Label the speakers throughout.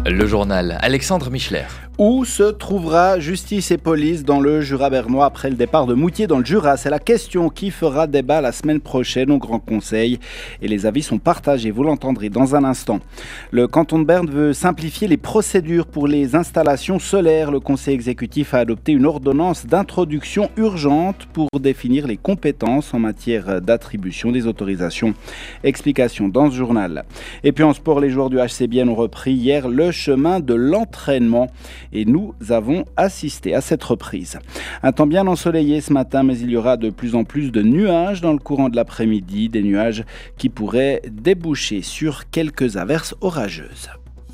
Speaker 1: Le journal Alexandre Michler.
Speaker 2: Où se trouvera justice et police dans le Jura bernois après le départ de Moutier dans le Jura? C'est la question qui fera débat la semaine prochaine au Grand Conseil. Et les avis sont partagés, vous l'entendrez dans un instant. Le canton de Berne veut simplifier les procédures pour les installations solaires. Le Conseil exécutif a adopté une ordonnance d'introduction urgente pour définir les compétences en matière d'attribution des autorisations. Explication dans ce journal. Et puis en sport, les joueurs du HC Bienne ont repris hier le chemin de l'entraînement. Et nous avons assisté à cette reprise. Un temps bien ensoleillé ce matin, mais il y aura de plus en plus de nuages dans le courant de l'après-midi, des nuages qui pourraient déboucher sur quelques averses orageuses.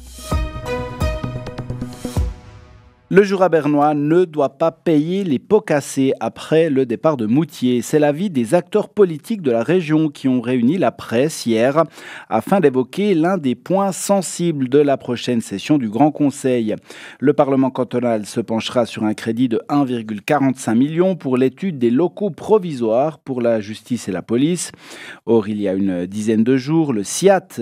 Speaker 2: Le Jura bernois ne doit pas payer les pots cassés après le départ de Moutier. C'est l'avis des acteurs politiques de la région qui ont réuni la presse hier afin d'évoquer l'un des points sensibles de la prochaine session du Grand Conseil. Le Parlement cantonal se penchera sur un crédit de 1,45 million pour l'étude des locaux provisoires pour la justice et la police. Or, il y a une dizaine de jours, le CIAT,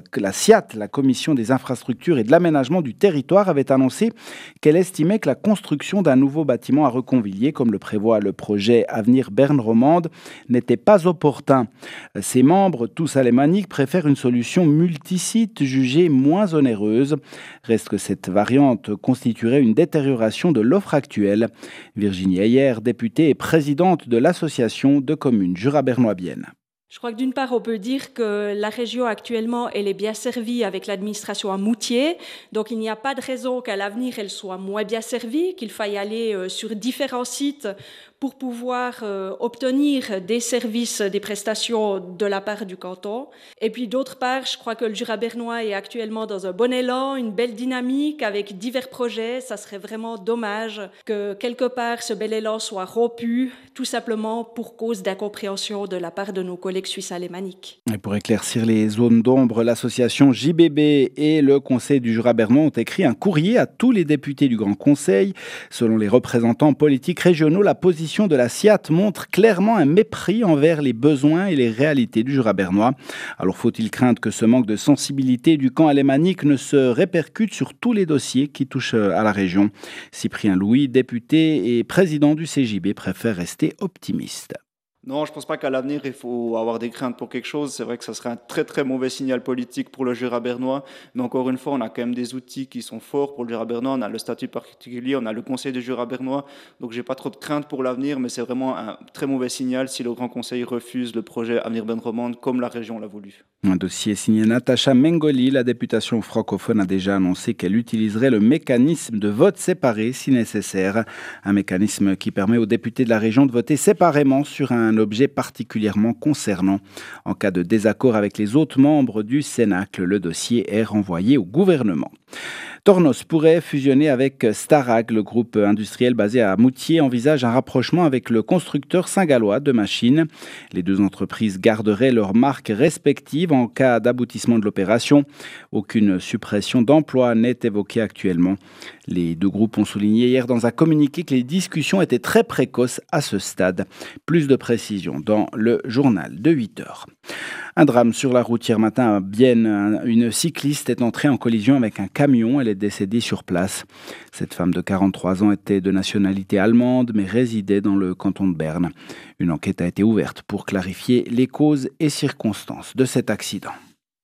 Speaker 2: la Commission des infrastructures et de l'aménagement du territoire, avait annoncé qu'elle estimait que la construction d'un nouveau bâtiment à Reconvilliers, comme le prévoit le projet Avenir Berne Romande, n'était pas opportun. Ses membres, tous alémaniques, préfèrent une solution multisite jugée moins onéreuse. Reste que cette variante constituerait une détérioration de l'offre actuelle. Virginie Heyer, députée et présidente de l'association de communes Jura bernois-Bienne.
Speaker 3: Je crois que d'une part, on peut dire que la région actuellement, elle est bien servie avec l'administration à Moutier. Donc, il n'y a pas de raison qu'à l'avenir, elle soit moins bien servie, qu'il faille aller sur différents sites pour pouvoir obtenir des services, des prestations de la part du canton. Et puis, d'autre part, je crois que le Jura bernois est actuellement dans un bon élan, une belle dynamique avec divers projets. Ça serait vraiment dommage que quelque part ce bel élan soit rompu, tout simplement pour cause d'incompréhension de la part de nos collègues suisses alémaniques.
Speaker 2: Et pour éclaircir les zones d'ombre, l'association JBB et le Conseil du Jura bernois ont écrit un courrier à tous les députés du Grand Conseil. Selon les représentants politiques régionaux, la position de la CIAT montre clairement un mépris envers les besoins et les réalités du Jura bernois. Alors faut-il craindre que ce manque de sensibilité du camp alémanique ne se répercute sur tous les dossiers qui touchent à la région? Cyprien Louis, député et président du CJB, préfère rester optimiste.
Speaker 4: Non, je ne pense pas qu'à l'avenir, il faut avoir des craintes pour quelque chose. C'est vrai que ça serait un très très mauvais signal politique pour le Jura bernois. Mais encore une fois, on a quand même des outils qui sont forts pour le Jura bernois. On a le statut particulier, on a le Conseil du Jura bernois. Donc, je n'ai pas trop de craintes pour l'avenir, mais c'est vraiment un très mauvais signal si le Grand Conseil refuse le projet Avenir Berne Romande comme la région l'a voulu.
Speaker 2: Un dossier signé Natacha Mengoli. La députation francophone a déjà annoncé qu'elle utiliserait le mécanisme de vote séparé si nécessaire. Un mécanisme qui permet aux députés de la région de voter séparément sur un objet particulièrement concernant. En cas de désaccord avec les autres membres du Cénacle, le dossier est renvoyé au gouvernement. Tornos pourrait fusionner avec Starag. Le groupe industriel basé à Moutier envisage un rapprochement avec le constructeur saint-gallois de machines. Les deux entreprises garderaient leurs marques respectives en cas d'aboutissement de l'opération. Aucune suppression d'emplois n'est évoquée actuellement. Les deux groupes ont souligné hier dans un communiqué que les discussions étaient très précoces à ce stade. Plus de précisions dans le journal de 8h. Un drame sur la route hier matin à Bienne. Une cycliste est entrée en collision avec un camion. Elle est décédée sur place. Cette femme de 43 ans était de nationalité allemande mais résidait dans le canton de Berne. Une enquête a été ouverte pour clarifier les causes et circonstances de cet accident.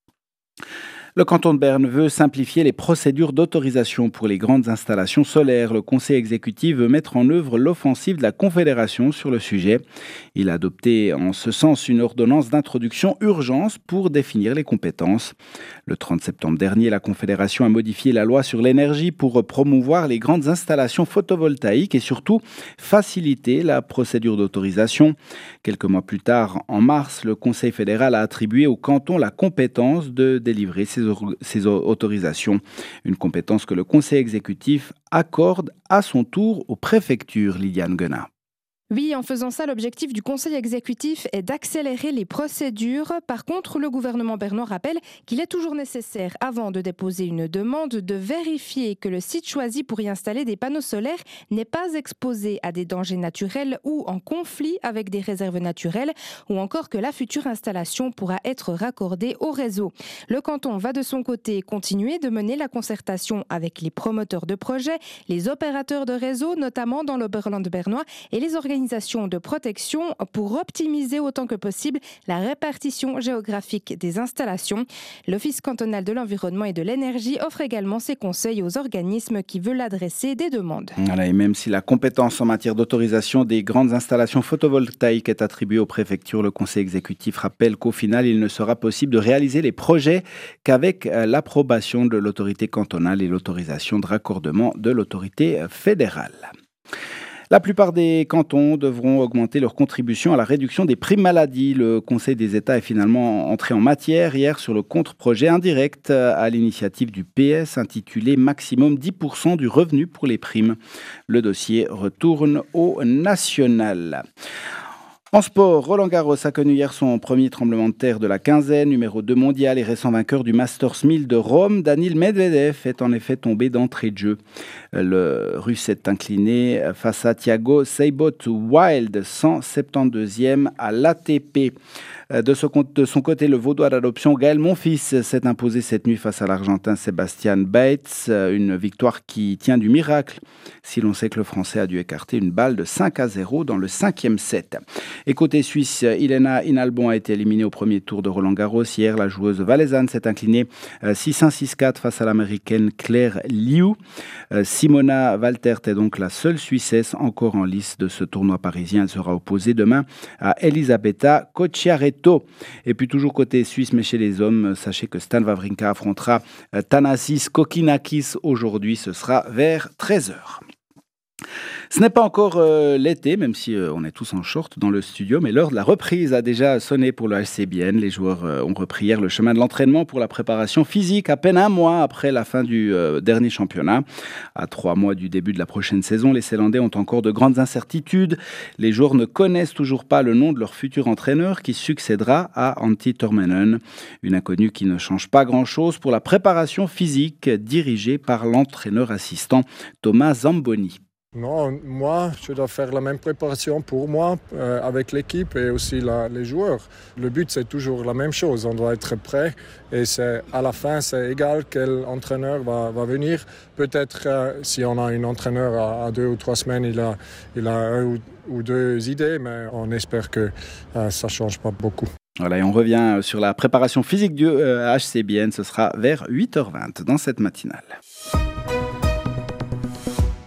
Speaker 2: Le canton de Berne veut simplifier les procédures d'autorisation pour les grandes installations solaires. Le conseil exécutif veut mettre en œuvre l'offensive de la Confédération sur le sujet. Il a adopté en ce sens une ordonnance d'introduction urgence pour définir les compétences. Le 30 septembre dernier, la Confédération a modifié la loi sur l'énergie pour promouvoir les grandes installations photovoltaïques et surtout faciliter la procédure d'autorisation. Quelques mois plus tard, en mars, le Conseil fédéral a attribué au canton la compétence de délivrer ces autorisations. Une compétence que le Conseil exécutif accorde à son tour aux préfectures, Liliane Guenat.
Speaker 5: Oui, en faisant ça, l'objectif du Conseil exécutif est d'accélérer les procédures. Par contre, le gouvernement bernois rappelle qu'il est toujours nécessaire, avant de déposer une demande, de vérifier que le site choisi pour y installer des panneaux solaires n'est pas exposé à des dangers naturels ou en conflit avec des réserves naturelles, ou encore que la future installation pourra être raccordée au réseau. Le canton va de son côté continuer de mener la concertation avec les promoteurs de projets, les opérateurs de réseau, notamment dans l'Oberland bernois, et les organisations de protection pour optimiser autant que possible la répartition géographique des installations. L'Office cantonal de l'environnement et de l'énergie offre également ses conseils aux organismes qui veulent adresser des demandes.
Speaker 2: Voilà, et même si la compétence en matière d'autorisation des grandes installations photovoltaïques est attribuée aux préfectures, le Conseil exécutif rappelle qu'au final, il ne sera possible de réaliser les projets qu'avec l'approbation de l'autorité cantonale et l'autorisation de raccordement de l'autorité fédérale. La plupart des cantons devront augmenter leur contribution à la réduction des primes maladie. Le Conseil des États est finalement entré en matière hier sur le contre-projet indirect à l'initiative du PS intitulé « Maximum 10% du revenu pour les primes ». Le dossier retourne au national. En sport, Roland Garros a connu hier son premier tremblement de terre de la quinzaine, numéro 2 mondial et récent vainqueur du Masters 1000 de Rome. Daniil Medvedev est en effet tombé d'entrée de jeu. Le Russe est incliné face à Thiago Seyboth-Wild, 172e à l'ATP. De son côté, le Vaudois d'adoption Gaël Monfils s'est imposé cette nuit face à l'Argentin Sebastian Bates. Une victoire qui tient du miracle, si l'on sait que le Français a dû écarter une balle de 5-0 dans le 5e set. Et côté suisse, Ilena Inalbon a été éliminée au premier tour de Roland Garros. Hier, la joueuse valaisanne s'est inclinée 6-1, 6-4 face à l'américaine Claire Liu. Simona Waltert est donc la seule Suissesse encore en lice de ce tournoi parisien. Elle sera opposée demain à Elisabetta Cocciaretto. Et puis toujours côté suisse, mais chez les hommes, sachez que Stan Wawrinka affrontera Thanasis Kokinakis aujourd'hui. Ce sera vers 13h. Ce n'est pas encore l'été, même si on est tous en short dans le studio, mais l'heure de la reprise a déjà sonné pour le HC Bienne. Les joueurs ont repris hier le chemin de l'entraînement pour la préparation physique, à peine un mois après la fin du dernier championnat. À 3 mois du début de la prochaine saison, les Zélandais ont encore de grandes incertitudes. Les joueurs ne connaissent toujours pas le nom de leur futur entraîneur qui succédera à Antti Tormenon. Une inconnue qui ne change pas grand-chose pour la préparation physique dirigée par l'entraîneur assistant Thomas Zamboni.
Speaker 6: Non, moi, je dois faire la même préparation pour moi, avec l'équipe et aussi les joueurs. Le but, c'est toujours la même chose. On doit être prêt et à la fin, c'est égal quel entraîneur va venir. Peut-être si on a un entraîneur à 2 ou 3 semaines, il a 1 ou 2 idées, mais on espère que ça ne change pas beaucoup.
Speaker 2: Voilà, et on revient sur la préparation physique du HC Bienne. Ce sera vers 8h20 dans cette matinale.